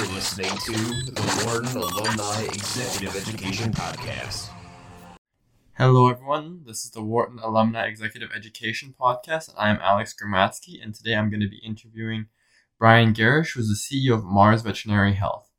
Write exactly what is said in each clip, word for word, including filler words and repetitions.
listening to the Wharton Alumni Executive Education Podcast. Hello, everyone. This is the Wharton Alumni Executive Education Podcast. I am Alex Gramatsky, and today I'm going to be interviewing Brian Garish, who's the C E O of Mars Veterinary Health.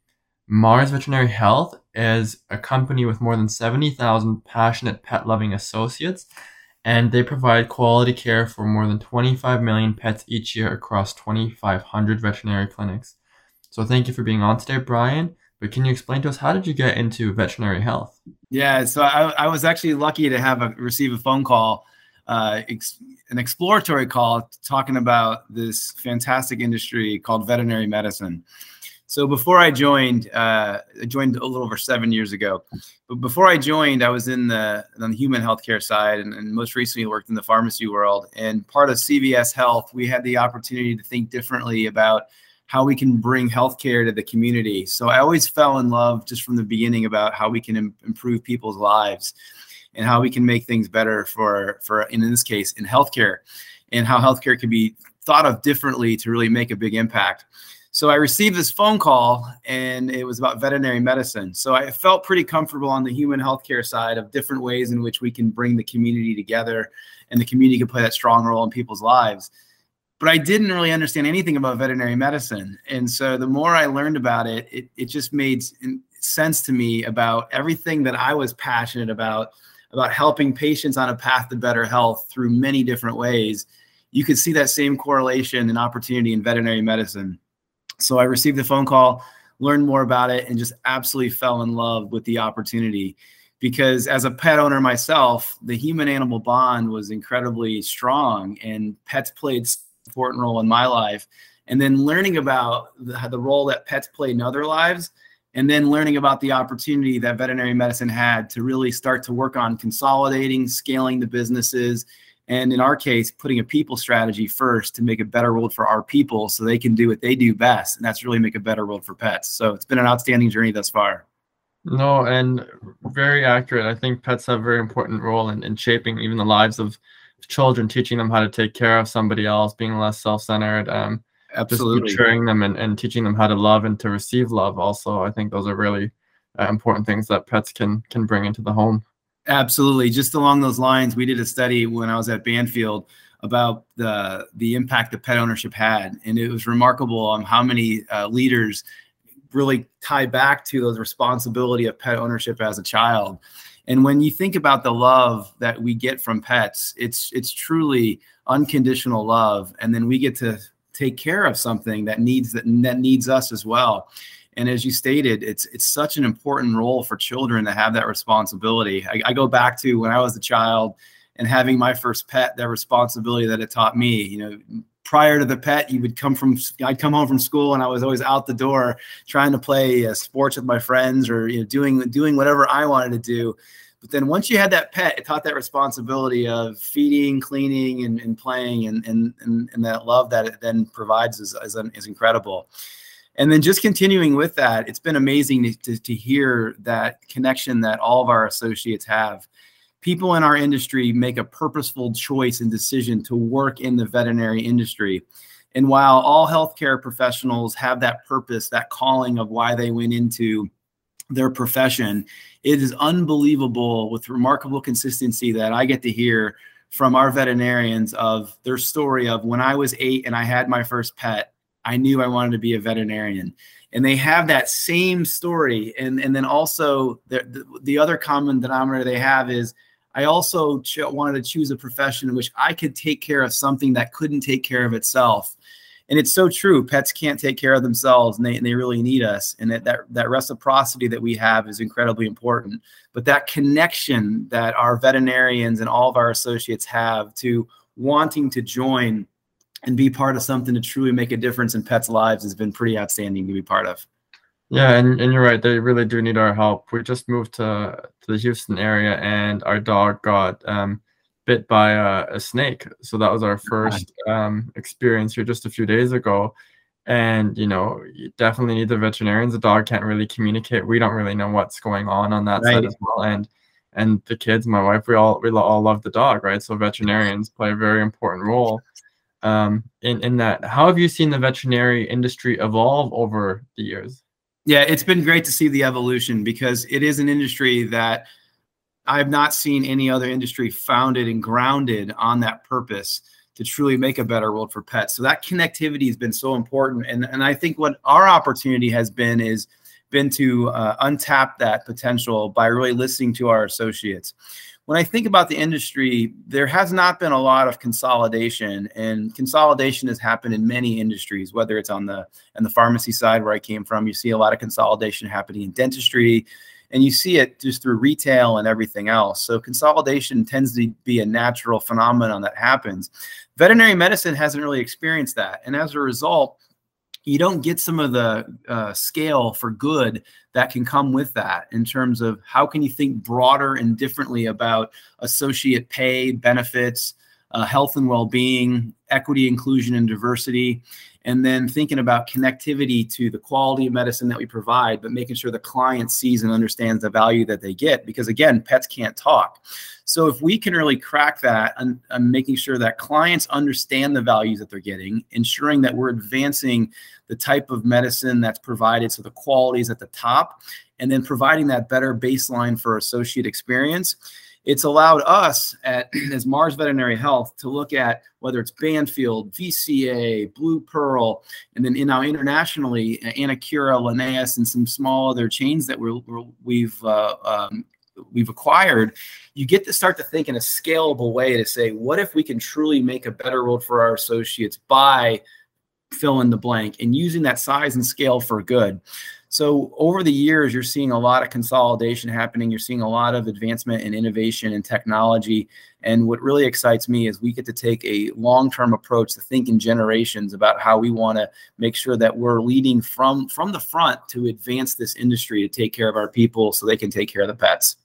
Mars Veterinary Health is a company with more than seventy thousand passionate pet-loving associates, and they provide quality care for more than twenty-five million pets each year across twenty-five hundred veterinary clinics. So thank you for being on today, Brian. But can you explain to us, how did you get into veterinary health? Yeah, so I, I was actually lucky to have a receive a phone call, uh, ex, an exploratory call talking about this fantastic industry called veterinary medicine. So before I joined, uh, I joined a little over seven years ago. But before I joined, I was in the, on the human healthcare side, and, and most recently worked in the pharmacy world. And part of C V S Health, we had the opportunity to think differently about how we can bring healthcare to the community. So I always fell in love just from the beginning about how we can im- improve people's lives and how we can make things better for, for, in this case, in healthcare, and how healthcare can be thought of differently to really make a big impact. So I received this phone call, and it was about veterinary medicine. So I felt pretty comfortable on the human healthcare side of different ways in which we can bring the community together, and the community can play that strong role in people's lives. But I didn't really understand anything about veterinary medicine. And so the more I learned about it, it, it just made sense to me about everything that I was passionate about, about helping patients on a path to better health through many different ways. You could see that same correlation and opportunity in veterinary medicine. So I received the phone call, learned more about it, and just absolutely fell in love with the opportunity. Because as a pet owner myself, the human-animal bond was incredibly strong, and pets played important role in my life. And then learning about the, the role that pets play in other lives, and then learning about the opportunity that veterinary medicine had to really start to work on consolidating, scaling the businesses, and in our case, putting a people strategy first to make a better world for our people so they can do what they do best. And that's really make a better world for pets. So it's been an outstanding journey thus far. No, and very accurate. I think pets have a very important role in, in shaping even the lives of children, teaching them how to take care of somebody else, being less self-centered, um, Absolutely. just maturing them and, and teaching them how to love and to receive love. Also, I think those are really uh, important things that pets can can bring into the home. Absolutely. Just along those lines, we did a study when I was at Banfield about the the impact that pet ownership had, and it was remarkable on how many uh, leaders really tie back to those responsibility of pet ownership as a child. And when you think about the love that we get from pets, it's it's truly unconditional love. And then we get to take care of something that needs that, that needs us as well. And as you stated, it's it's such an important role for children to have that responsibility. I, I go back to when I was a child and having my first pet, that responsibility that it taught me. You know, prior to the pet, you would come from, I'd come home from school and I was always out the door trying to play uh, sports with my friends, or, you know, doing, doing whatever I wanted to do. But then once you had that pet, it taught that responsibility of feeding, cleaning, and, and playing, and, and, and, and that love that it then provides is, is, is incredible. And then just continuing with that, it's been amazing to, to, to hear that connection that all of our associates have. People in our industry make a purposeful choice and decision to work in the veterinary industry. And while all healthcare professionals have that purpose, that calling of why they went into their profession, it is unbelievable with remarkable consistency that I get to hear from our veterinarians of their story of when I was eight and I had my first pet, I knew I wanted to be a veterinarian. And they have that same story. And, and then also the, the, the other common denominator they have is, I also ch- wanted to choose a profession in which I could take care of something that couldn't take care of itself. And it's so true. Pets can't take care of themselves, and they, and they really need us. And that, that, that reciprocity that we have is incredibly important. But that connection that our veterinarians and all of our associates have to wanting to join and be part of something to truly make a difference in pets' lives has been pretty outstanding to be part of. Yeah, and, and you're right. They really do need our help. We just moved to, to the Houston area, and our dog got um, bit by a, a snake. So that was our first um, experience here just a few days ago. And, you know, you definitely need the veterinarians. The dog can't really communicate. We don't really know what's going on on that Right. side as well. And and the kids, my wife, we all we all love the dog, right? So veterinarians play a very important role. Um, in, in that, how have you seen the veterinary industry evolve over the years? Yeah, it's been great to see the evolution, because it is an industry that I've not seen any other industry founded and grounded on that purpose to truly make a better world for pets. So that connectivity has been so important. And, and I think what our opportunity has been is been to uh, untap that potential by really listening to our associates. When I think about the industry, there has not been a lot of consolidation, and consolidation has happened in many industries, whether it's on the, on the pharmacy side where I came from. You see a lot of consolidation happening in dentistry, and you see it just through retail and everything else. So consolidation tends to be a natural phenomenon that happens. Veterinary medicine hasn't really experienced that. And as a result, you don't get some of the uh, scale for good that can come with that, in terms of how can you think broader and differently about associate pay, benefits, uh, health and well-being, equity, inclusion, and diversity, and then thinking about connectivity to the quality of medicine that we provide, but making sure the client sees and understands the value that they get. Because again, pets can't talk. So if we can really crack that and, and making sure that clients understand the values that they're getting, ensuring that we're advancing the type of medicine that's provided, so the quality is at the top, and then providing that better baseline for associate experience, it's allowed us at as Mars Veterinary Health to look at whether it's Banfield, V C A, Blue Pearl, and then in now internationally, Anacura, Linnaeus, and some small other chains that we're, we're, we've uh, um, we've acquired. You get to start to think in a scalable way to say, what if we can truly make a better world for our associates by fill in the blank, and using that size and scale for good. So over the years, you're seeing a lot of consolidation happening. You're seeing a lot of advancement in innovation and technology. And what really excites me is we get to take a long-term approach to think in generations about how we want to make sure that we're leading from, from the front to advance this industry to take care of our people so they can take care of the pets.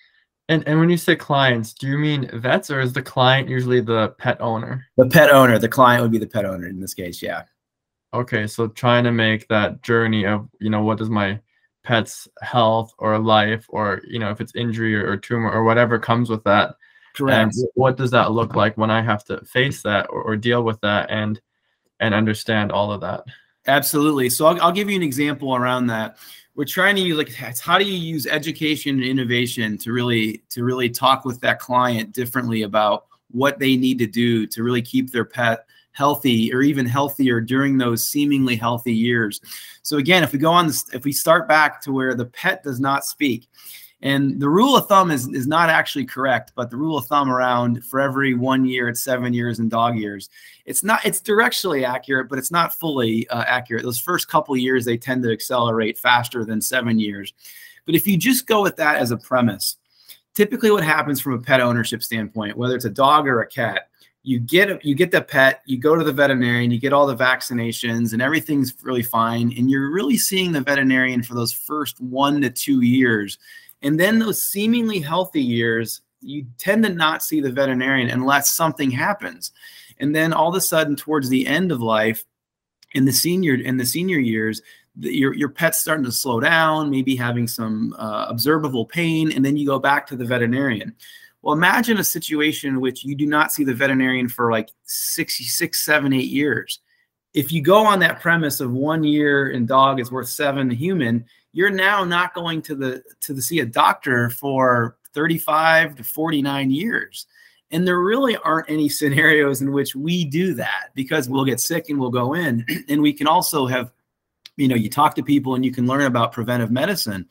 And and when you say clients, do you mean vets, or is the client usually the pet owner? The pet owner. The client would be the pet owner in this case, yeah. Okay, so trying to make that journey of, you know, what does my pet's health or life, or, you know, if it's injury or, or tumor or whatever comes with that. Correct. And what does that look like when I have to face that or, or deal with that and and understand all of that? Absolutely. So I'll, I'll give you an example around that. We're trying to use, like, how do you use education and innovation to really to really talk with that client differently about what they need to do to really keep their pet healthy, or even healthier during those seemingly healthy years. So again, if we go on this, if we start back to where the pet does not speak, and the rule of thumb is, is not actually correct, but the rule of thumb around for every one year, it's seven years in dog years. It's not, it's directionally accurate, but it's not fully uh, accurate. Those first couple of years, they tend to accelerate faster than seven years. But if you just go with that as a premise, typically what happens from a pet ownership standpoint, whether it's a dog or a cat, you get you get the pet, you go to the veterinarian, you get all the vaccinations, and everything's really fine. And you're really seeing the veterinarian for those first one to two years. And then those seemingly healthy years, you tend to not see the veterinarian unless something happens. And then all of a sudden, towards the end of life, in the senior in the senior years, the, your your pet's starting to slow down, maybe having some uh, observable pain, and then you go back to the veterinarian. Well, imagine a situation in which you do not see the veterinarian for like six, six, seven, eight years. If you go on that premise of one year in dog is worth seven human, you're now not going to the to the see a doctor for thirty-five to forty-nine years. And there really aren't any scenarios in which we do that, because we'll get sick and we'll go in. And we can also have, you know, you talk to people and you can learn about preventive medicine.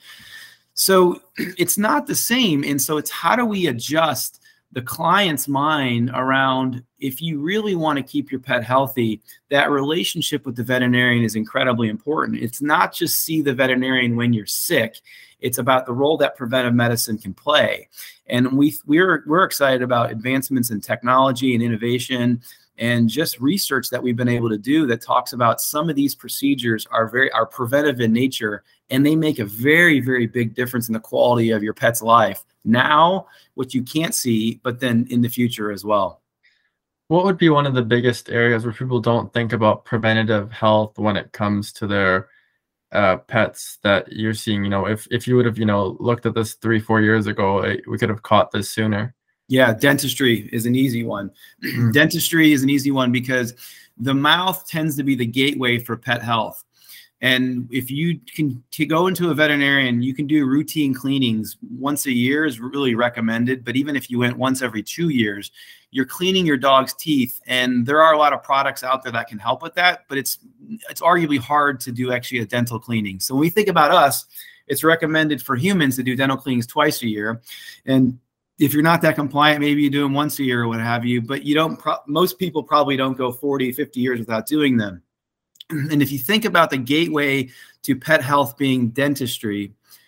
So it's not the same. And so it's how do we adjust the client's mind around, if you really want to keep your pet healthy, that relationship with the veterinarian is incredibly important. It's not just see the veterinarian when you're sick. It's about the role that preventive medicine can play. And we, we're, we're excited about advancements in technology and innovation and just research that we've been able to do that talks about some of these procedures are very are preventive in nature, and they make a very, very big difference in the quality of your pet's life now, which you can't see, but then in the future as well. What would be one of the biggest areas where people don't think about preventative health when it comes to their uh, pets that you're seeing? You know, if, if you would have, you know, looked at this three, four years ago, we could have caught this sooner. Yeah, dentistry is an easy one. Dentistry is an easy one because the mouth tends to be the gateway for pet health. And if you can to go into a veterinarian, you can do routine cleanings once a year is really recommended. But even if you went once every two years, you're cleaning your dog's teeth. And there are a lot of products out there that can help with that. But it's it's arguably hard to do actually a dental cleaning. So when we think about us, it's recommended for humans to do dental cleanings twice a year. And if you're not that compliant, maybe you do them once a year or what have you. But you don't. Pro- most people probably don't go forty, fifty years without doing them. And if you think about the gateway to pet health being dentistry,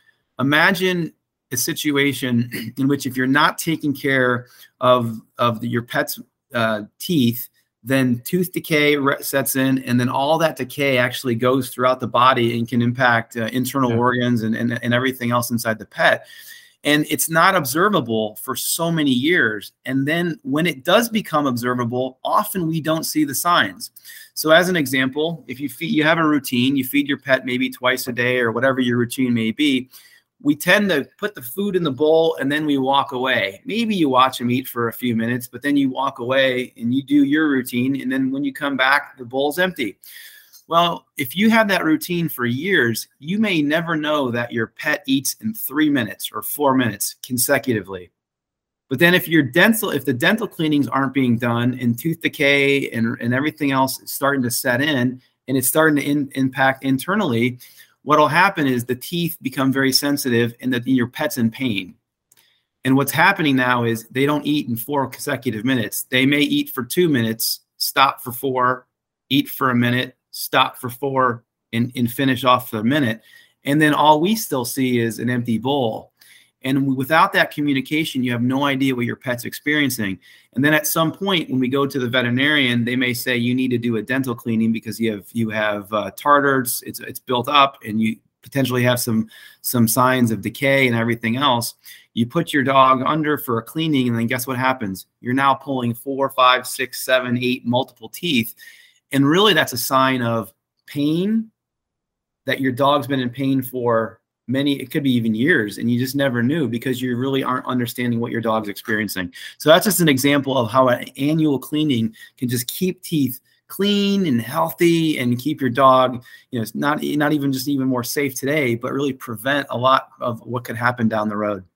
imagine a situation in which if you're not taking care of, of the, your pet's uh, teeth, then tooth decay sets in, and then all that decay actually goes throughout the body and can impact uh, internal yeah. organs and, and, and everything else inside the pet. And it's not observable for so many years. And then when it does become observable, often we don't see the signs. So as an example, if you feed, you have a routine, you feed your pet maybe twice a day or whatever your routine may be, we tend to put the food in the bowl and then we walk away. Maybe you watch them eat for a few minutes, but then you walk away and you do your routine. And then when you come back, the bowl's empty. Well, if you have that routine for years, you may never know that your pet eats in three minutes or four minutes consecutively. But then if your dental, if the dental cleanings aren't being done and tooth decay and, and everything else is starting to set in and it's starting to in, impact internally, what will happen is the teeth become very sensitive and that your pet's in pain. And what's happening now is they don't eat in four consecutive minutes. They may eat for two minutes, stop for four, eat for a minute, stop for four, and, and finish off for a minute. And then all we still see is an empty bowl. And without that communication, you have no idea what your pet's experiencing. And then at some point, when we go to the veterinarian, they may say you need to do a dental cleaning because you have you have uh, tartars, it's it's built up, and you potentially have some some signs of decay and everything else. You put your dog under for a cleaning, and then guess what happens? You're now pulling four, five, six, seven, eight multiple teeth, and really that's a sign of pain, that your dog's been in pain for many, it could be even years, and you just never knew because you really aren't understanding what your dog's experiencing. So that's just an example of how an annual cleaning can just keep teeth clean and healthy and keep your dog, you know, it's not, not even just even more safe today, but really prevent a lot of what could happen down the road.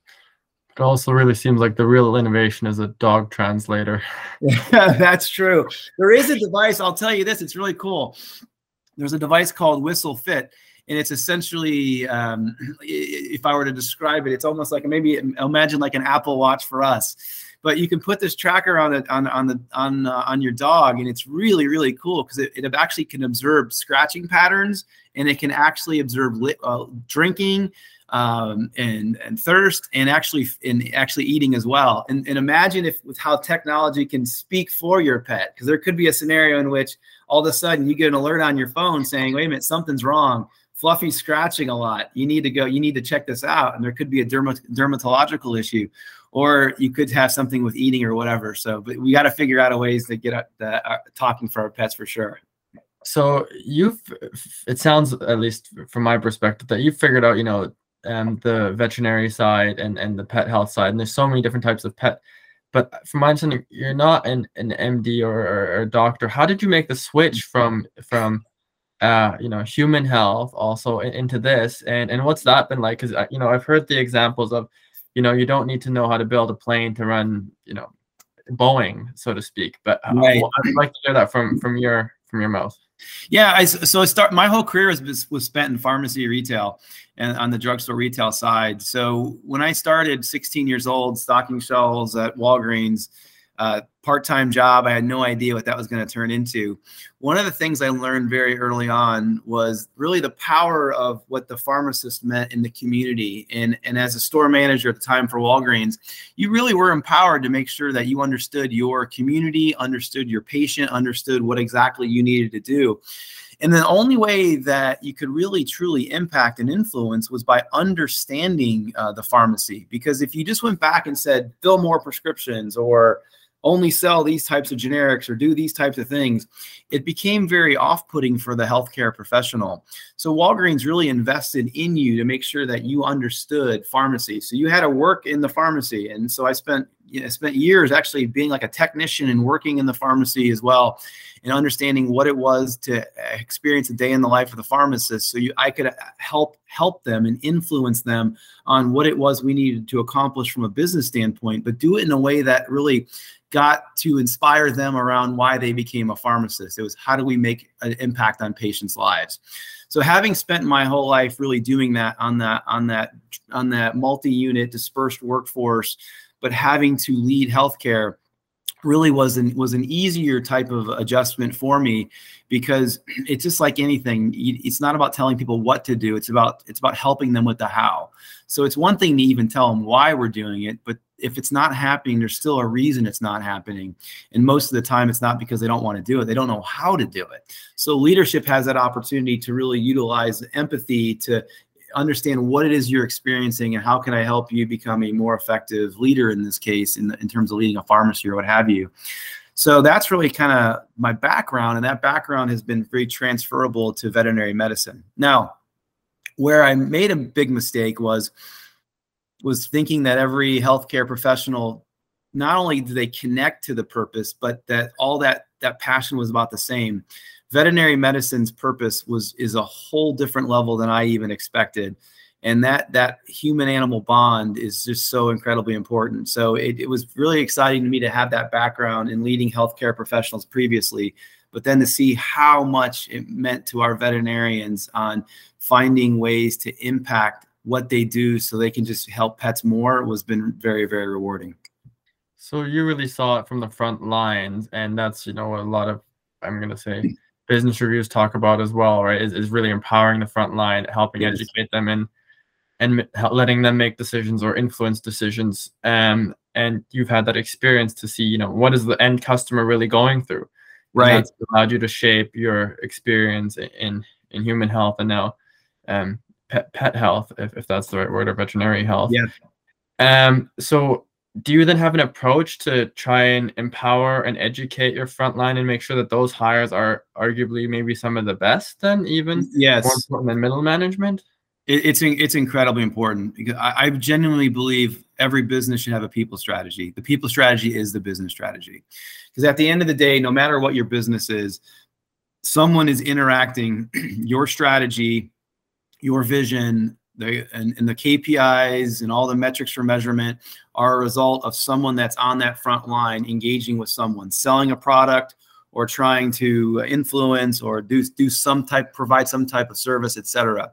It also really seems like the real innovation is a dog translator. Yeah, that's true. There is a device, I'll tell you this, it's really cool. There's a device called Whistle Fit. And it's essentially, um, if I were to describe it, it's almost like maybe imagine like an Apple Watch for us. But you can put this tracker on the on on the on uh, on your dog, and it's really really cool because it, it actually can observe scratching patterns, and it can actually observe li- uh, drinking um, and and thirst, and actually and actually eating as well. And, and imagine if with how technology can speak for your pet, because there could be a scenario in which all of a sudden you get an alert on your phone saying, "Wait a minute, something's wrong. Fluffy's scratching a lot. You need to go, you need to check this out." And there could be a dermat- dermatological issue, or you could have something with eating or whatever. So, but we got to figure out a ways to get uh, the, uh, talking for our pets for sure. So you've, it sounds, at least from my perspective, that you've figured out, you know, um, the veterinary side and, and the pet health side, and there's so many different types of pet, but from my understanding, you're not an, an M D or, or, or a doctor. How did you make the switch from, from, uh you know, human health also in, into this, and and what's that been like? Because you know, I've heard the examples of, you know, you don't need to know how to build a plane to run, you know, Boeing, so to speak, but right. uh, I'd like to hear that from from your from your mouth. Yeah, I, so I start my whole career was was spent in pharmacy retail and on the drugstore retail side. So when I started sixteen years old, stocking shelves at Walgreens, uh, part-time job, I had no idea what that was going to turn into. One of the things I learned very early on was really the power of what the pharmacist meant in the community. And, and as a store manager at the time for Walgreens, you really were empowered to make sure that you understood your community, understood your patient, understood what exactly you needed to do. And the only way that you could really truly impact and influence was by understanding uh, the pharmacy. Because if you just went back and said, fill more prescriptions or only sell these types of generics or do these types of things, it became very off-putting for the healthcare professional. So Walgreens really invested in you to make sure that you understood pharmacy. So you had to work in the pharmacy. And so I spent you know, spent years actually being like a technician and working in the pharmacy as well, and understanding what it was to experience a day in the life of the pharmacist. So you, I could help help them and influence them on what it was we needed to accomplish from a business standpoint, but do it in a way that really got to inspire them around why they became a pharmacist. It was, how do we make an impact on patients' lives? So having spent my whole life really doing that on that on that on that multi-unit dispersed workforce, but having to lead healthcare really was an was an easier type of adjustment for me, because it's just like anything. It's not about telling people what to do. It's about it's about helping them with the how. So it's one thing to even tell them why we're doing it, but if it's not happening, there's still a reason it's not happening. And most of the time, it's not because they don't want to do it. They don't know how to do it. So leadership has that opportunity to really utilize empathy to understand what it is you're experiencing and how can I help you become a more effective leader in this case, in, the, in terms of leading a pharmacy or what have you. So that's really kind of my background, and that background has been very transferable to veterinary medicine. Now, where I made a big mistake was was thinking that every healthcare professional, not only do they connect to the purpose, but that all that that passion was about the same. Veterinary medicine's purpose was is a whole different level than I even expected. And that that human-animal bond is just so incredibly important. So it, it was really exciting to me to have that background in leading healthcare professionals previously, but then to see how much it meant to our veterinarians on finding ways to impact what they do so they can just help pets more was been very, very rewarding. So you really saw it from the front lines, and that's, you know, a lot of, I'm going to say, business reviews talk about as well, right? Is, is really empowering the front line, helping yes. educate them, and and letting them make decisions or influence decisions. Um, and you've had that experience to see, you know, what is the end customer really going through? Right. And that's allowed you to shape your experience in in human health, and now um, pet pet health, if, if that's the right word, or veterinary health. Yeah. Um. So do you then have an approach to try and empower and educate your frontline and make sure that those hires are arguably maybe some of the best, then even yes. more important than middle management? It, it's it's incredibly important, because I, I genuinely believe every business should have a people strategy. The people strategy is the business strategy, because at the end of the day, no matter what your business is, someone is interacting your strategy, your vision, the, and, and the K P Is and all the metrics for measurement are a result of someone that's on that front line engaging with someone, selling a product or trying to influence or do, do some type, provide some type of service, et cetera.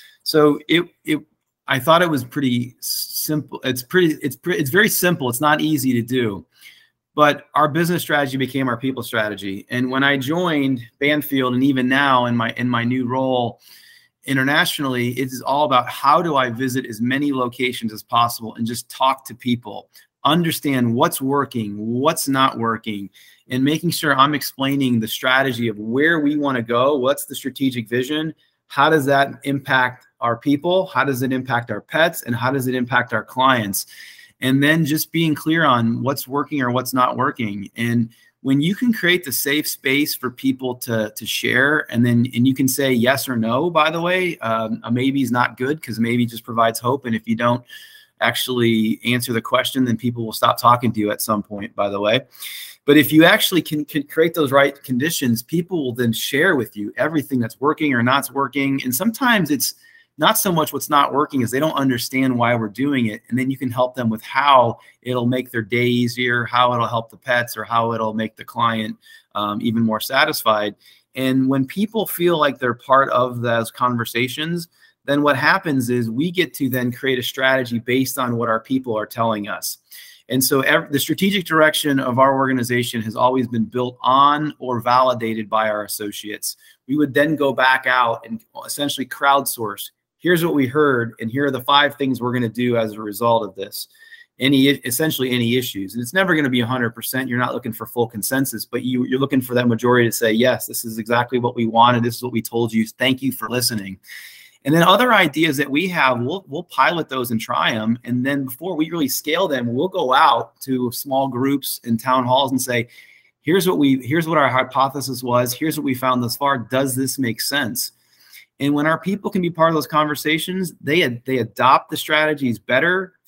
So it, it, I thought it was pretty simple. It's pretty, it's pretty, it's very simple. It's not easy to do, but our business strategy became our people strategy. And when I joined Banfield, and even now in my, in my new role internationally, it is all about how do I visit as many locations as possible and just talk to people, understand what's working, what's not working, and making sure I'm explaining the strategy of where we want to go, what's the strategic vision, how does that impact our people, how does it impact our pets, and how does it impact our clients, and then just being clear on what's working or what's not working. And when you can create the safe space for people to, to share, and then and you can say yes or no, by the way, um, a maybe is not good, because maybe just provides hope. And if you don't actually answer the question, then people will stop talking to you at some point, by the way. But if you actually can, can create those right conditions, people will then share with you everything that's working or not working. And sometimes it's not so much what's not working as they don't understand why we're doing it. And then you can help them with how it'll make their day easier, how it'll help the pets, or how it'll make the client um, even more satisfied. And when people feel like they're part of those conversations, then what happens is we get to then create a strategy based on what our people are telling us. And so every, the strategic direction of our organization has always been built on or validated by our associates. We would then go back out and essentially crowdsource. Here's what we heard, and here are the five things we're going to do as a result of this. Any, essentially any issues. And it's never going to be one hundred percent. You're not looking for full consensus, but you, you're looking for that majority to say, yes, this is exactly what we wanted. This is what we told you. Thank you for listening. And then other ideas that we have, we'll, we'll pilot those and try them. And then before we really scale them, we'll go out to small groups and town halls and say, here's what we, here's what our hypothesis was. Here's what we found thus far. Does this make sense? And when our people can be part of those conversations, they, they adopt the strategies better,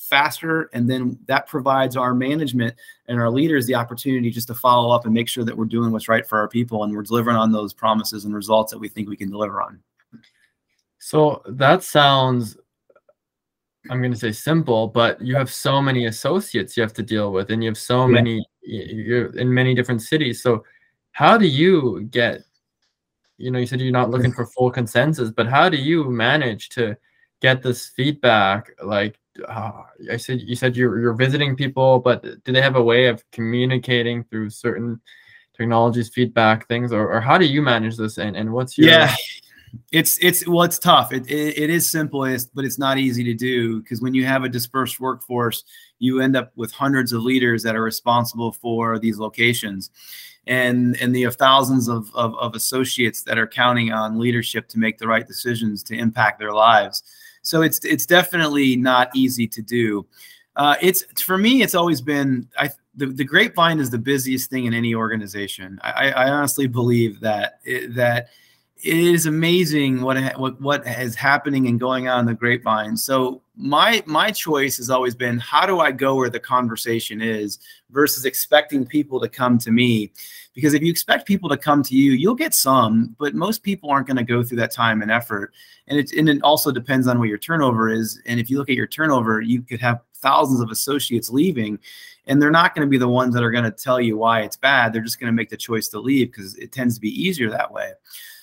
faster. And then that provides our management and our leaders the opportunity just to follow up and make sure that we're doing what's right for our people and we're delivering on those promises and results that we think we can deliver on. So that sounds, I'm going to say simple, but you have so many associates you have to deal with, and you have so Yeah. many, you're in many different cities. So how do you get, you know, you said you're not looking for full consensus, but how do you manage to get this feedback? Like, uh, I said, you said you're, you're visiting people, but do they have a way of communicating through certain technologies, feedback things, or, or how do you manage this? And, and what's your... Yeah. It's it's well, it's tough. It, it it is simplest, but it's not easy to do, because when you have a dispersed workforce, you end up with hundreds of leaders that are responsible for these locations, and and you have thousands of, of of associates that are counting on leadership to make the right decisions to impact their lives. So it's it's definitely not easy to do. Uh, it's for me, it's always been I. The, the grapevine is the busiest thing in any organization. I, I honestly believe that it, that. It is amazing what, what what is happening and going on in the grapevine. So my my choice has always been, how do I go where the conversation is versus expecting people to come to me? Because if you expect people to come to you, you'll get some, but most people aren't going to go through that time and effort. And it, and it also depends on what your turnover is. And if you look at your turnover, you could have thousands of associates leaving, and they're not going to be the ones that are going to tell you why it's bad. They're just going to make the choice to leave because it tends to be easier that way.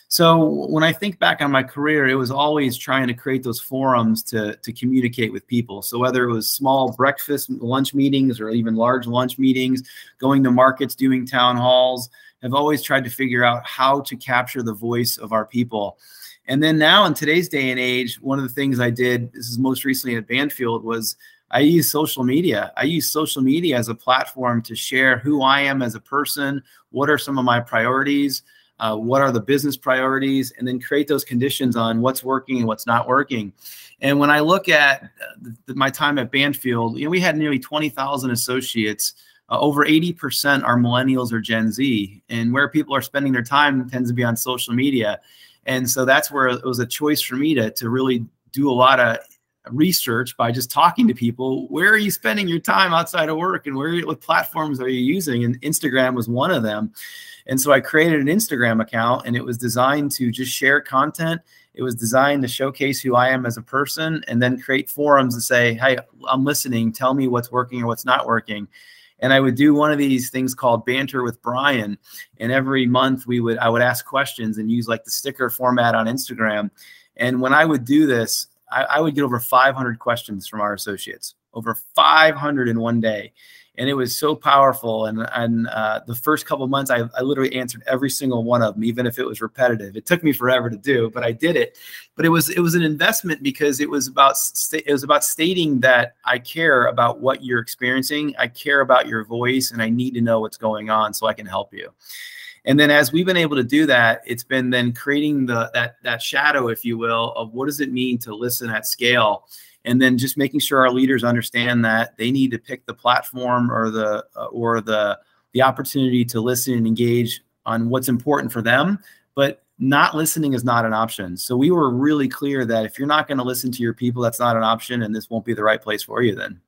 So when I think back on my career, it was always trying to create those forums to, to communicate with people. So whether it was small breakfast, lunch meetings, or even large lunch meetings, going to markets, doing town halls, I've always tried to figure out how to capture the voice of our people. And then now in today's day and age, one of the things I did, this is most recently at Banfield, was I use social media. I use social media as a platform to share who I am as a person, what are some of my priorities, Uh, what are the business priorities, and then create those conditions on what's working and what's not working. And when I look at uh, the, my time at Banfield, you know, we had nearly twenty thousand associates. Uh, over eighty percent are millennials or Gen Z, and where people are spending their time tends to be on social media. And so that's where it was a choice for me to, to really do a lot of research by just talking to people. Where are you spending your time outside of work, and where, what platforms are you using? And Instagram was one of them. And so I created an Instagram account, and it was designed to just share content. It was designed to showcase who I am as a person, and then create forums to say, hey, I'm listening. Tell me what's working or what's not working. And I would do one of these things called Banter with Brian. And every month we would, I would ask questions and use like the sticker format on Instagram. And when I would do this, I, I would get over five hundred questions from our associates, over five hundred in one day. And it was so powerful. And, and uh, the first couple of months, I, I literally answered every single one of them, even if it was repetitive. It took me forever to do, but I did it. But it was it was an investment, because it was about it was about stating that I care about what you're experiencing. I care about your voice, and I need to know what's going on so I can help you. And then as we've been able to do that, it's been then creating the that that shadow, if you will, of what does it mean to listen at scale. And then just making sure our leaders understand that they need to pick the platform or the uh, or the the opportunity to listen and engage on what's important for them. But not listening is not an option. So we were really clear that if you're not going to listen to your people, that's not an option, and this won't be the right place for you then.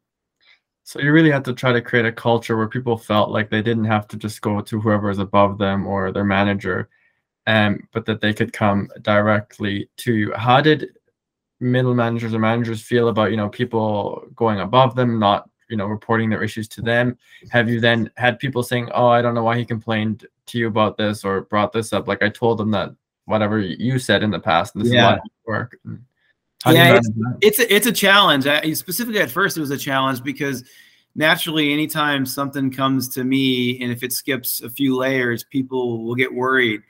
So you really have to try to create a culture where people felt like they didn't have to just go to whoever is above them or their manager, um, but that they could come directly to you. How did middle managers or managers feel about, you know, people going above them, not, you know, reporting their issues to them? Have you then had people saying, oh, I don't know why he complained to you about this or brought this up? Like, I told them that whatever you said in the past, and this Yeah. is why it work. How Yeah, do you it's, manage that? it's a, it's a challenge. I, specifically at first, it was a challenge because naturally, anytime something comes to me, and if it skips a few layers, people will get worried.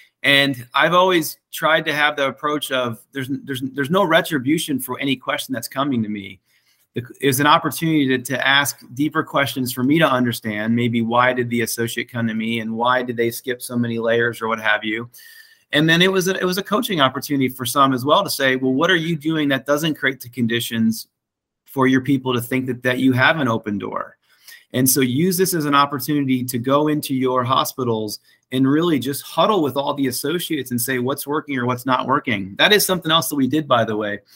And I've always tried to have the approach of there's there's there's no retribution for any question that's coming to me. It's an opportunity to, to ask deeper questions for me to understand, maybe why did the associate come to me, and why did they skip so many layers or what have you. And then it was a, it was a coaching opportunity for some as well to say, well, what are you doing that doesn't create the conditions for your people to think that, that you have an open door? And so use this as an opportunity to go into your hospitals and really just huddle with all the associates and say what's working or what's not working. That is something else that we did, by the way.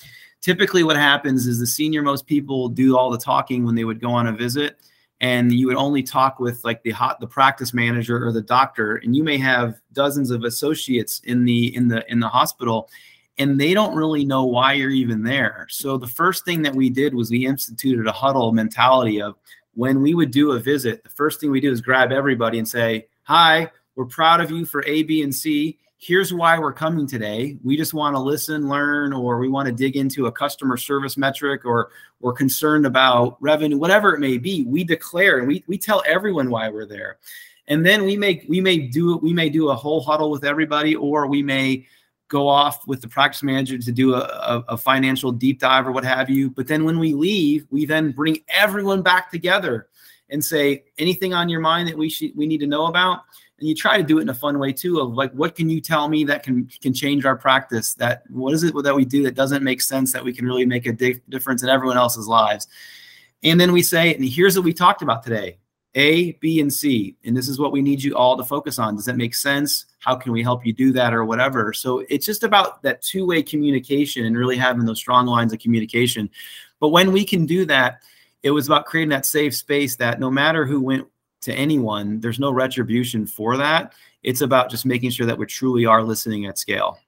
typically what happens is the senior most people do all the talking when they would go on a visit, and you would only talk with like the hot, the practice manager or the doctor, and you may have dozens of associates in the, in the, in the hospital, and they don't really know why you're even there. So the first thing that we did was we instituted a huddle mentality of when we would do a visit, the first thing we do is grab everybody and say, hi, we're proud of you for A, B, and C. Here's why we're coming today. We just want to listen, learn, or we want to dig into a customer service metric, or we're concerned about revenue, whatever it may be. We declare and we, we tell everyone why we're there. And then we make, we may do, we may do a whole huddle with everybody, or we may go off with the practice manager to do a, a, a financial deep dive or what have you. But then when we leave, we then bring everyone back together and say, anything on your mind that we should, we need to know about? And you try to do it in a fun way too, of like, what can you tell me that can can change our practice? That what is it that we do that doesn't make sense, that we can really make a di- difference in everyone else's lives? And then we say, and here's what we talked about today: A, B, and C. And this is what we need you all to focus on. Does that make sense? How can we help you do that, or whatever? So it's just about that two-way communication and really having those strong lines of communication. But when we can do that, it was about creating that safe space that no matter who went to anyone, there's no retribution for that. It's about just making sure that we truly are listening at scale.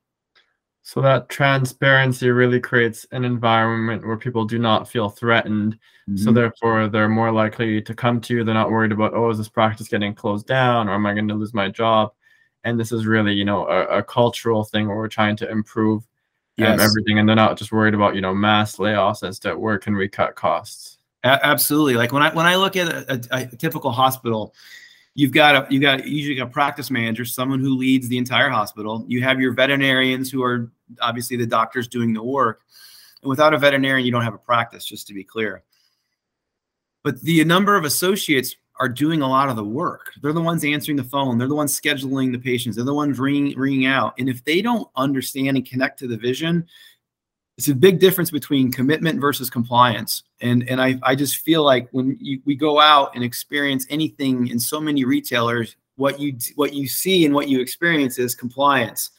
So that transparency really creates an environment where people do not feel threatened. Mm-hmm. So therefore, they're more likely to come to you. They're not worried about, oh, is this practice getting closed down, or am I going to lose my job? And this is really, you know, a, a cultural thing where we're trying to improve um, yes. everything. And they're not just worried about, you know, mass layoffs as to where can we cut costs. A- absolutely. Like when I when I look at a, a, a typical hospital, you've got a you got usually got a practice manager, someone who leads the entire hospital. You have your veterinarians, who are obviously the doctors doing the work. And without a veterinarian, you don't have a practice, just to be clear. But the number of associates are doing a lot of the work. They're the ones answering the phone. They're the ones scheduling the patients. They're the ones ringing, ringing out. And if they don't understand and connect to the vision, it's a big difference between commitment versus compliance. And, and I, I just feel like when you, we go out and experience anything in so many retailers, what you, what you see and what you experience is compliance.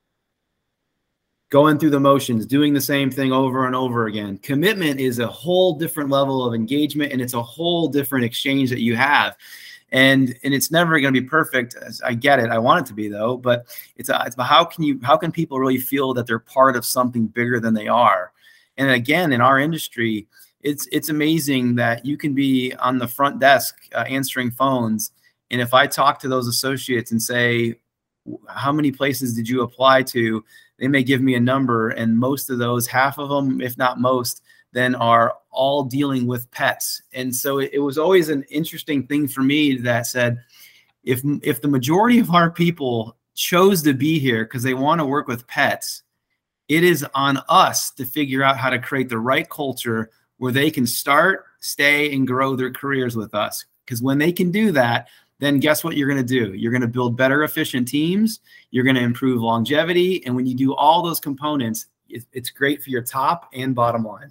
Going through the motions, doing the same thing over and over again. Commitment is a whole different level of engagement, and it's a whole different exchange that you have. And and it's never going to be perfect. I get it. I want it to be, though. But it's, a, it's about how can you how can people really feel that they're part of something bigger than they are? And again, in our industry, it's it's amazing that you can be on the front desk uh, answering phones, and if I talk to those associates and say, how many places did you apply to? They may give me a number, and most of those, half of them, if not most, then are all dealing with pets. And so it, it was always an interesting thing for me that said, if if the majority of our people chose to be here because they want to work with pets, it is on us to figure out how to create the right culture where they can start, stay, and grow their careers with us. Because when they can do that, then guess what you're going to do? You're going to build better, efficient teams. You're going to improve longevity. And when you do all those components, it, it's great for your top and bottom line.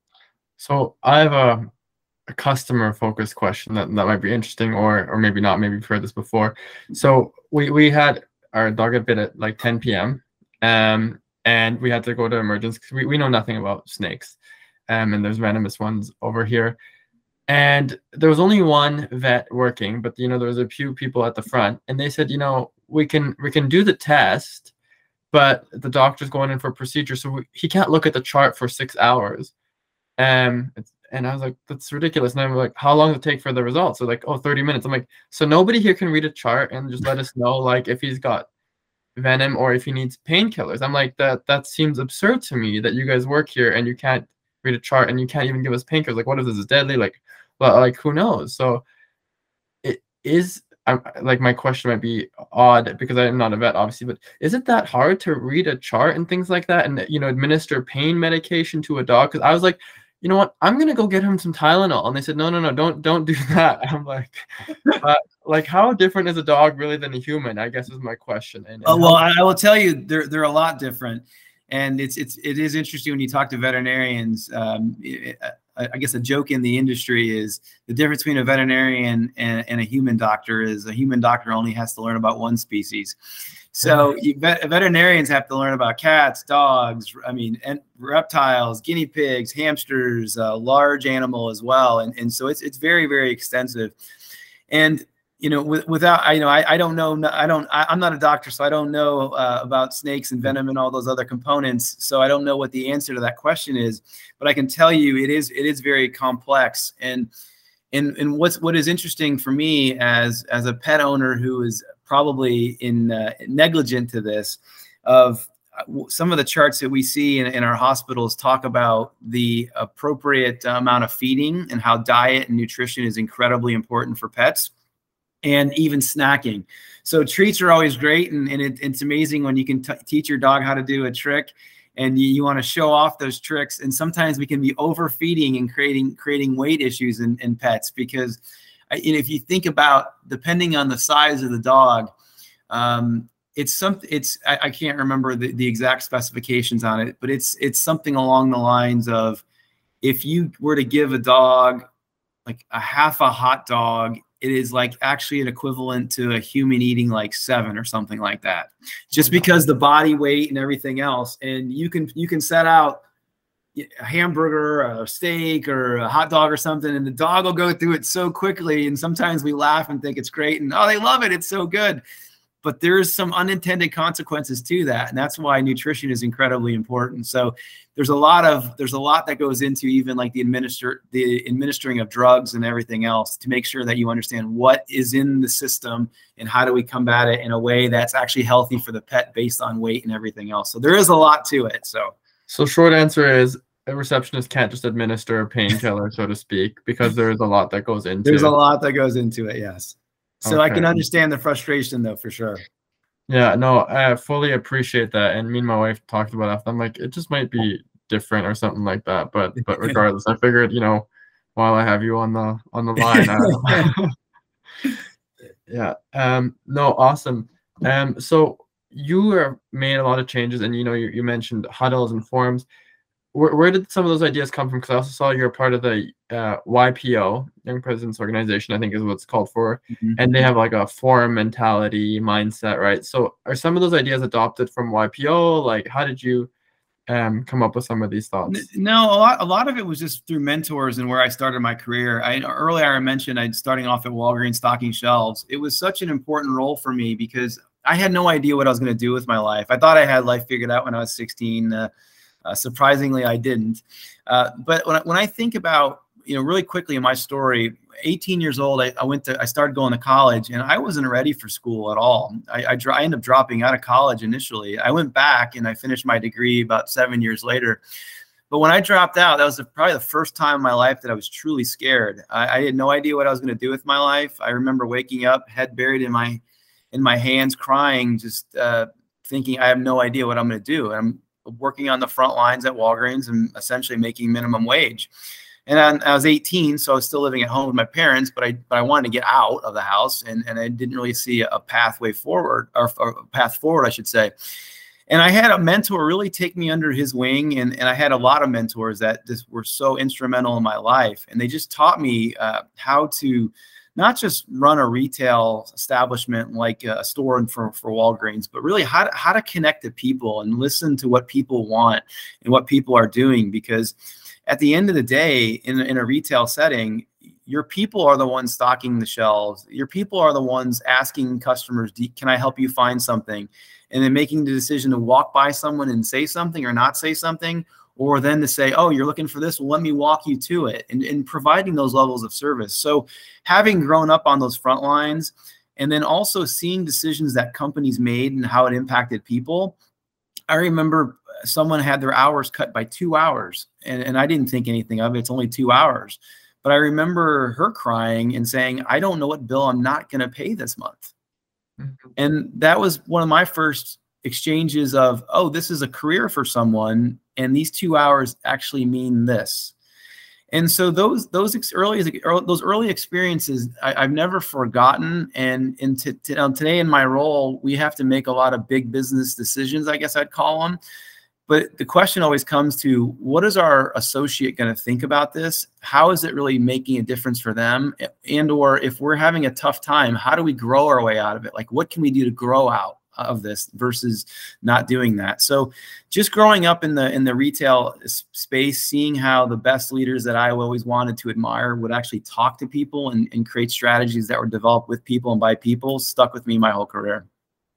So I have a, a customer-focused question that, that might be interesting, or or maybe not. Maybe you've heard this before. So we, we had our dog get bit at like ten p.m. Um, and we had to go to emergency because we, we know nothing about snakes. Um, and there's venomous ones over here. And there was only one vet working, but, you know, there was a few people at the front, and they said, you know, we can we can do the test, but the doctor's going in for a procedure, so we, he can't look at the chart for six hours. Um, and I was like, that's ridiculous. And I'm like, how long does it take for the results? So like, oh, thirty minutes. I'm like, so nobody here can read a chart and just let us know, like, if he's got venom or if he needs painkillers. I'm like, that that seems absurd to me that you guys work here and you can't read a chart and you can't even give us painkillers. Like, what if this is deadly? Like, well, like, who knows? So it is, I'm, like, my question might be odd because I'm not a vet, obviously, but is it that hard to read a chart and things like that and, you know, administer pain medication to a dog? Because I was like, you know what, I'm going to go get him some Tylenol. And they said, no, no, no, don't, don't do that. I'm like, uh, like, how different is a dog really than a human, I guess is my question. And, and oh, well, I will tell you, they're, they're a lot different. And it's, it's, it is interesting when you talk to veterinarians. Um, it, I guess a joke in the industry is the difference between a veterinarian and, and a human doctor is a human doctor only has to learn about one species. So you vet, veterinarians have to learn about cats, dogs, I mean, and reptiles, guinea pigs, hamsters, uh, large animal as well. And, and so it's, it's very, very extensive. And, you know, with, without, I, you know, I, I don't know, I don't, I, I'm not a doctor, so I don't know uh, about snakes and venom and all those other components. So I don't know what the answer to that question is, but I can tell you it is, it is very complex. And, and, and what's, what is interesting for me as, as a pet owner who is probably in uh, negligent to this, of some of the charts that we see in, in our hospitals talk about the appropriate amount of feeding and how diet and nutrition is incredibly important for pets, and even snacking. So treats are always great. And, and it, it's amazing when you can t teach your dog how to do a trick and you, you want to show off those tricks. And sometimes we can be overfeeding and creating, creating weight issues in, in pets, because and if you think about, depending on the size of the dog, um, it's something, it's, I, I can't remember the, the exact specifications on it, but it's, it's something along the lines of, if you were to give a dog like a half a hot dog, it is like actually an equivalent to a human eating like seven or something like that, just because the body weight and everything else. And you can, you can set out a hamburger, a steak, or a hot dog or something, and the dog will go through it so quickly. And sometimes we laugh and think it's great, and oh, they love it, it's so good. But there's some unintended consequences to that, and that's why nutrition is incredibly important. So there's a lot of there's a lot that goes into even like the administer the administering of drugs and everything else, to make sure that you understand what is in the system and how do we combat it in a way that's actually healthy for the pet based on weight and everything else. So there is a lot to it. So. So short answer is a receptionist can't just administer a painkiller, so to speak, because there is a lot that goes into it. There's a lot that goes into it, yes. So Okay. I can understand the frustration, though, for sure. Yeah, no, I fully appreciate that. And me and my wife talked about it. I'm like, it just might be different or something like that. But but regardless, I figured, you know, while I have you on the on the line. Uh, yeah. Um. No. Awesome. Um. So you have made a lot of changes, and you know, you, you mentioned huddles and forums. Where, where did some of those ideas come from? Because I also saw you're a part of the uh, Y P O, Young Presidents Organization, I think is what it's called for. Mm-hmm. And they have like a forum mentality mindset, right? So are some of those ideas adopted from Y P O? Like, how did you um, come up with some of these thoughts? No, a lot, a lot of it was just through mentors and where I started my career. I earlier I mentioned I'd starting off at Walgreens stocking shelves. It was such an important role for me because I had no idea what I was going to do with my life. I thought I had life figured out when I was sixteen. Uh, Uh, surprisingly, I didn't. Uh, but when I, when I think about, you know, really quickly in my story, eighteen years old, I, I went to, I started going to college, and I wasn't ready for school at all. I, I, I ended up dropping out of college initially. I went back and I finished my degree about seven years later. But when I dropped out, that was the, probably the first time in my life that I was truly scared. I, I had no idea what I was going to do with my life. I remember waking up, head buried in my, in my hands, crying, just uh, thinking I have no idea what I'm going to do. And I'm working on the front lines at Walgreens and essentially making minimum wage. And I, I was eighteen, so I was still living at home with my parents, but I but I wanted to get out of the house, and, and I didn't really see a pathway forward, or, or a path forward, I should say. And I had a mentor really take me under his wing, and, and I had a lot of mentors that just were so instrumental in my life. And they just taught me uh, how to not just run a retail establishment like a store for, for Walgreens, but really how to, how to connect to people and listen to what people want and what people are doing. Because at the end of the day, in, in a retail setting, your people are the ones stocking the shelves. Your people are the ones asking customers, can I help you find something? And then making the decision to walk by someone and say something or not say something, or then to say, oh, you're looking for this, well, let me walk you to it, and, and providing those levels of service. So having grown up on those front lines, and then also seeing decisions that companies made and how it impacted people, I remember someone had their hours cut by two hours, and, and I didn't think anything of it. It's only two hours. But I remember her crying and saying, I don't know what bill I'm not going to pay this month. Mm-hmm. And that was one of my first exchanges of, oh, this is a career for someone, and these two hours actually mean this. And so those those early those early experiences I, I've never forgotten. And in t- t- today in my role, we have to make a lot of big business decisions, I guess I'd call them. But the question always comes to, what is our associate going to think about this? How is it really making a difference for them? And or if we're having a tough time, how do we grow our way out of it? Like, what can we do to grow out of this versus not doing that. So just growing up in the in the retail space, seeing how the best leaders that I always wanted to admire would actually talk to people and, and create strategies that were developed with people and by people stuck with me my whole career.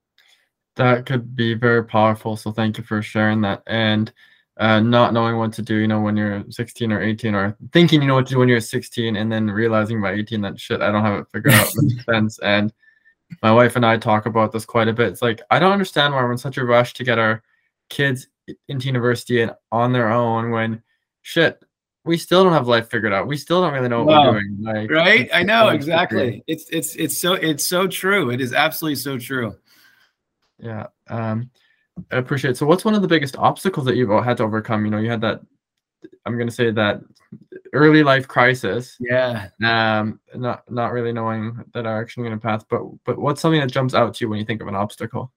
That could be very powerful. So thank you for sharing that. And uh, not knowing what to do, you know, when you're sixteen or eighteen, or thinking you know what to do when you're sixteen, and then realizing by eighteen that shit, I don't have it figured out, makes sense. And my wife and I talk about this quite a bit. It's like, I don't understand why we're in such a rush to get our kids into university and on their own when shit, we still don't have life figured out. We still don't really know what wow. we're doing. Like, right? I know, exactly. It's it's it's so it's so true. It is absolutely so true. Yeah. Um, I appreciate it. So what's one of the biggest obstacles that you've had to overcome? You know, you had that, I'm going to say that early life crisis. Yeah. Um, not, not really knowing that direction you're going to path, but, but what's something that jumps out to you when you think of an obstacle?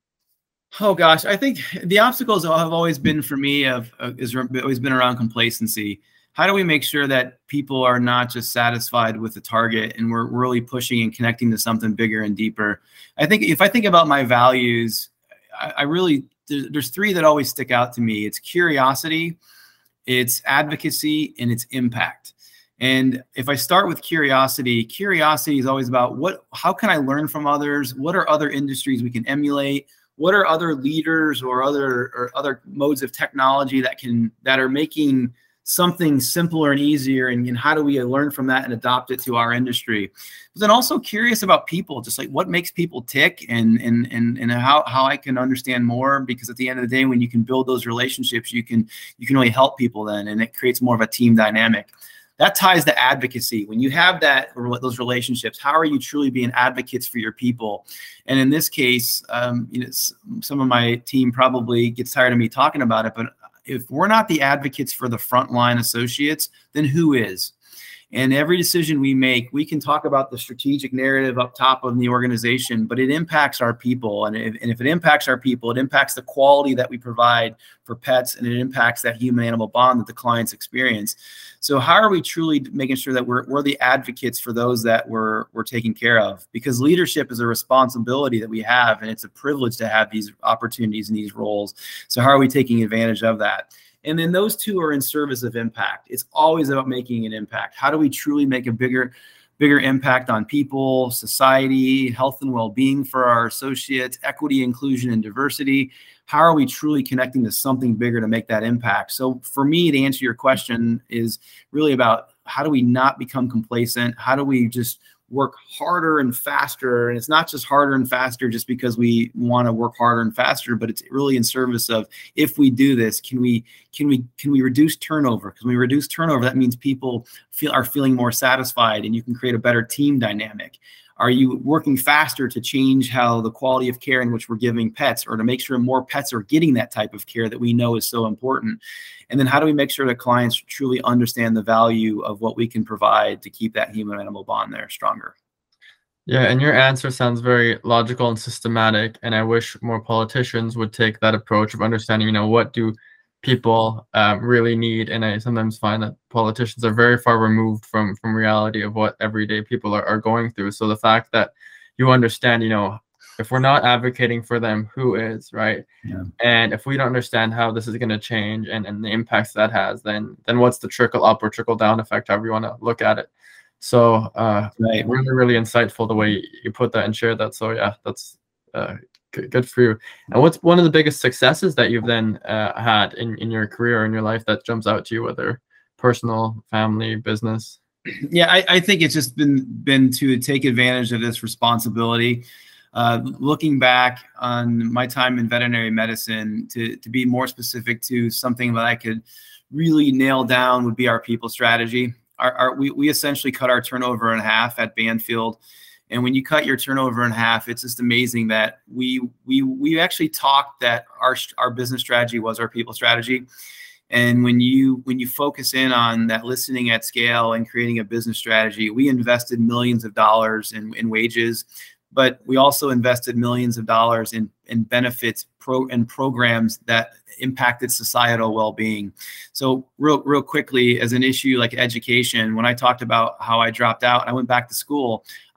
Oh gosh, I think the obstacles have always been for me of uh, is always been around complacency. How do we make sure that people are not just satisfied with the target and we're really pushing and connecting to something bigger and deeper? I think if I think about my values, I, I really, there's, there's three that always stick out to me. It's curiosity, it's advocacy, and it's impact. And if I start with curiosity, curiosity is always about what, how can I learn from others? What are other industries we can emulate? What are other leaders or other or other modes of technology that can, that are making something simpler and easier, and, and how do we learn from that and adopt it to our industry? But then also curious about people, just like what makes people tick, and and and and how how I can understand more, because at the end of the day, when you can build those relationships, you can you can really help people then, and it creates more of a team dynamic. That ties to advocacy. When you have that, those relationships, how are you truly being advocates for your people? And in this case, um, you know, some of my team probably gets tired of me talking about it, but if we're not the advocates for the frontline associates, then who is? And every decision we make, we can talk about the strategic narrative up top of the organization, but it impacts our people. And if, and if it impacts our people, it impacts the quality that we provide for pets, and it impacts that human-animal bond that the clients experience. So how are we truly making sure that we're, we're the advocates for those that we're, we're taking care of? Because leadership is a responsibility that we have, and it's a privilege to have these opportunities and these roles. So how are we taking advantage of that? And then those two are in service of impact. It's always about making an impact. How do we truly make a bigger, bigger impact on people, society, health and well-being for our associates, equity, inclusion, and diversity? How are we truly connecting to something bigger to make that impact? So for me, to answer your question, is really about how do we not become complacent? How do we just work harder and faster? And it's not just harder and faster just because we want to work harder and faster, but it's really in service of, if we do this, can we can we can we reduce turnover? Because when we reduce turnover, that means people feel are feeling more satisfied, and you can create a better team dynamic. Are you working faster to change how the quality of care in which we're giving pets, or to make sure more pets are getting that type of care that we know is so important? And then how do we make sure that clients truly understand the value of what we can provide to keep that human-animal bond there stronger? Yeah, and your answer sounds very logical and systematic, and I wish more politicians would take that approach of understanding, you know, what do people um, really need. And I sometimes find that politicians are very far removed from from reality of what everyday people are, are going through. So the fact that you understand, you know, if we're not advocating for them, who is, right? Yeah. And if we don't understand how this is going to change, and, and the impacts that has, then then what's the trickle up or trickle down effect, however you want to look at it. So uh, right. really, really insightful the way you put that and share that. So yeah, that's uh, good, good for you. And what's one of the biggest successes that you've then uh, had in, in your career or in your life that jumps out to you, whether personal, family, business? Yeah, I, I think it's just been been to take advantage of this responsibility. Uh, looking back on my time in veterinary medicine, to, to be more specific to something that I could really nail down would be our people strategy. Our, our, we, we essentially cut our turnover in half at Banfield. And when you cut your turnover in half, it's just amazing that we we we actually talked that our our business strategy was our people strategy. And when you when you focus in on that listening at scale and creating a business strategy, we invested millions of dollars in, in wages, but we also invested millions of dollars in, in benefits pro and programs that impacted societal well-being. So real, real quickly, as an issue like education, when I talked about how I dropped out, I went back to school.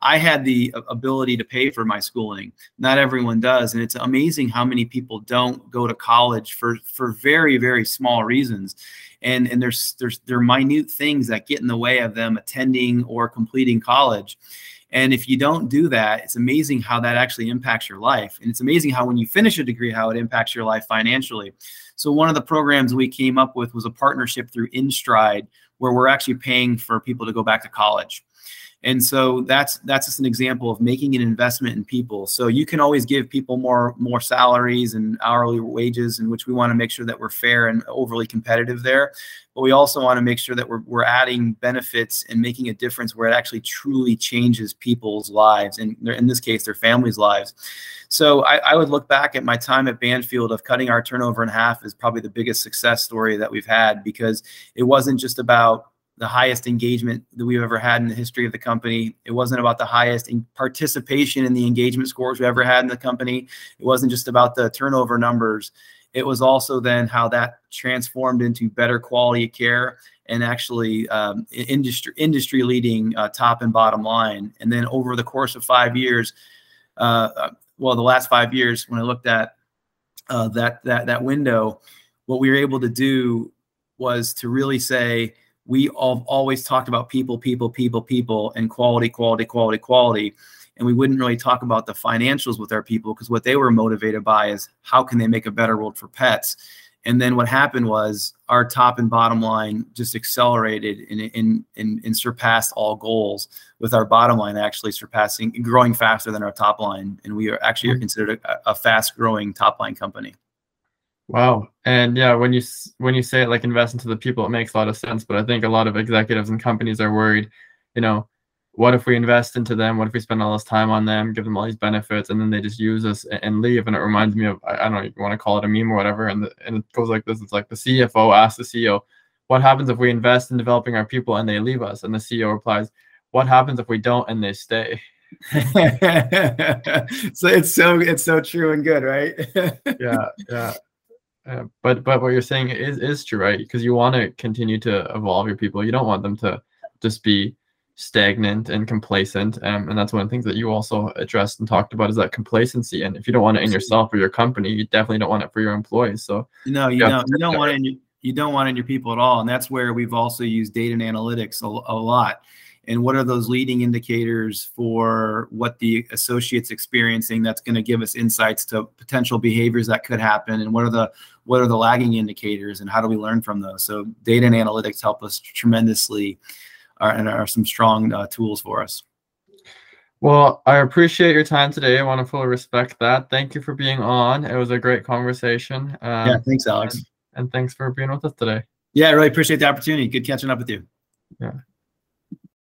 I had the ability to pay for my schooling. Not everyone does. And it's amazing how many people don't go to college for, for very, very small reasons. And, and there's, there's, there are minute things that get in the way of them attending or completing college. And if you don't do that, it's amazing how that actually impacts your life. And it's amazing how when you finish a degree, how it impacts your life financially. So one of the programs we came up with was a partnership through InStride, where we're actually paying for people to go back to college. And so that's that's just an example of making an investment in people. So you can always give people more more salaries and hourly wages, in which we want to make sure that we're fair and overly competitive there. But we also want to make sure that we're, we're adding benefits and making a difference where it actually truly changes people's lives, and in this case, their families' lives. So I, I would look back at my time at Banfield of cutting our turnover in half as probably the biggest success story that we've had, because it wasn't just about the highest engagement that we've ever had in the history of the company. It wasn't about the highest in participation in the engagement scores we ever had in the company. It wasn't just about the turnover numbers. It was also then how that transformed into better quality of care and actually um, industry industry leading uh, top and bottom line. And then over the course of five years, uh, well, the last five years, when I looked at uh, that that that window, what we were able to do was to really say, we all always talked about people, people, people, people, and quality, quality, quality, quality. And we wouldn't really talk about the financials with our people, because what they were motivated by is how can they make a better world for pets? And then what happened was our top and bottom line just accelerated and, and, and, and surpassed all goals, with our bottom line actually surpassing, growing faster than our top line. And we are actually are considered a, a fast growing top line company. Wow. And yeah, when you when you say it like invest into the people, it makes a lot of sense. But I think a lot of executives and companies are worried, you know, what if we invest into them? What if we spend all this time on them, give them all these benefits, and then they just use us and leave? And it reminds me of, I don't know, you want to call it a meme or whatever. And, the, and it goes like this. It's like the C F O asks the C E O, what happens if we invest in developing our people and they leave us? And the C E O replies, what happens if we don't and they stay? So it's so it's so true and good, right? yeah, yeah. Uh, but but what you're saying is is true, right? Because you want to continue to evolve your people. You don't want them to just be stagnant and complacent. Um, and that's one of the things that you also addressed and talked about, is that complacency. And if you don't want it in yourself or your company, you definitely don't want it for your employees. So no, you, you don't. You don't want it in your, you don't want it in your people at all. And that's where we've also used data and analytics a, a lot. And what are those leading indicators for what the associate's experiencing that's going to give us insights to potential behaviors that could happen? And what are the what are the lagging indicators, and how do we learn from those? So data and analytics help us tremendously, uh, and are some strong uh, tools for us. Well, I appreciate your time today. I want to fully respect that. Thank you for being on. It was a great conversation. Um, yeah, thanks, Alex. And, and thanks for being with us today. Yeah, I really appreciate the opportunity. Good catching up with you. Yeah.